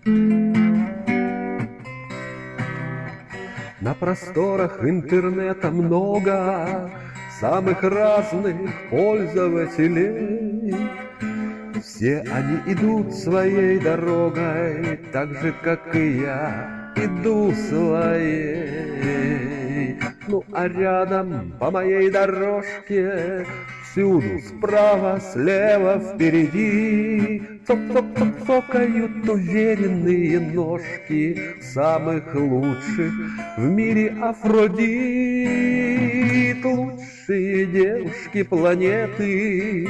На просторах интернета много самых разных пользователей. Все они идут своей дорогой, так же, как и я иду своей. Ну а рядом по моей дорожке всюду справа, слева, впереди цокают уверенные ножки самых лучших в мире Афродит. Лучшие девушки планеты,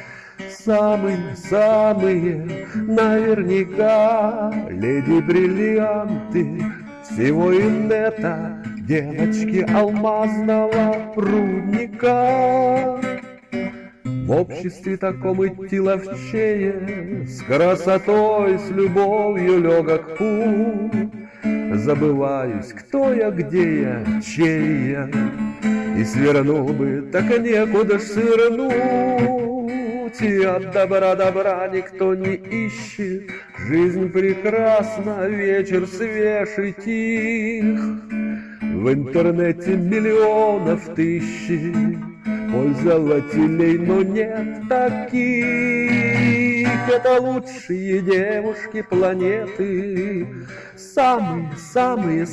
самые наверняка леди-бриллианты всего инета, девочки алмазного рудника. В обществе таком идти ловчее, с красотой, с любовью легок путь. Забываюсь, кто я, где я, чей я, и свернул бы, так некуда ж свернуть. И от добра никто не ищет, жизнь прекрасна, вечер свеж и тих. В интернете миллионов тысяч пользователей, но нет таких. Это лучшие девушки планеты, самые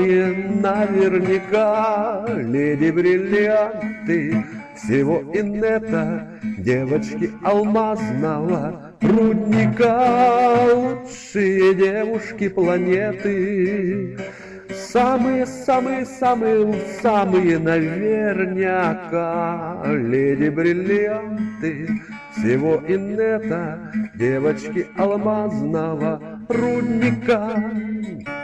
наверняка леди-бриллианты всего инета, девочки алмазного рудника. Лучшие девушки планеты, самые наверняка леди-бриллианты всего инета, девочки алмазного рудника.